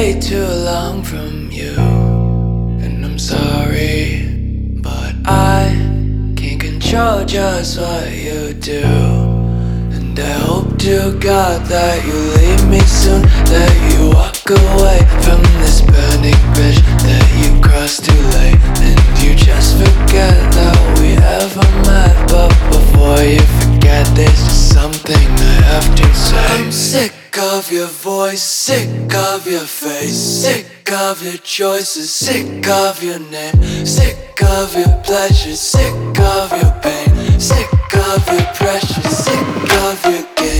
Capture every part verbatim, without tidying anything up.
way too long from you. And I'm sorry, but I can't control just what you do. And I hope to God that you leave me soon, that you walk away from this burning bridge that you crossed too late, and you just forget that we ever met. But before you forget, there's just something I have to say. I'm sick of your voice, sick of your face, sick of your choices, sick of your name, sick of your pleasure, sick of your pain, sick of your pressure, sick of your game.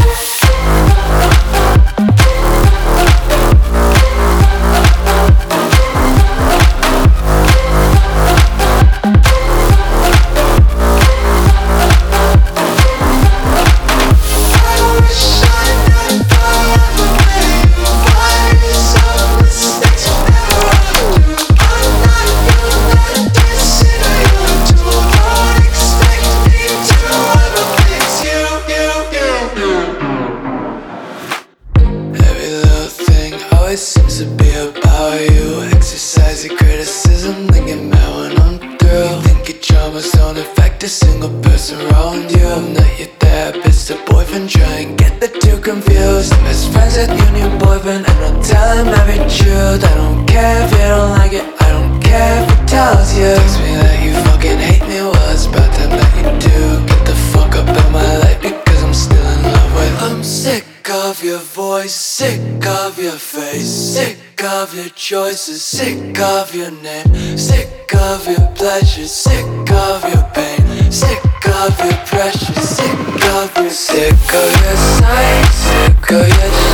It seems to be about you. Exercise your criticism, then get mad when I'm through. You think your traumas don't affect a single person around you. I'm not your therapist or boyfriend, try and get the two confused. I'm best friends with your new boyfriend, and I'll tell him every truth. I don't care if you don't like it, I don't care if he tells you. Text me that you fucking hate me, well it's about time that you do. Get the fuck up out my life because I'm still in love with. I'm sick of your voice, sick of your face, sick of your choices, sick of your name, sick of your pleasure, sick of your pain, sick of your pressure, sick of your sick of your sight, sick of your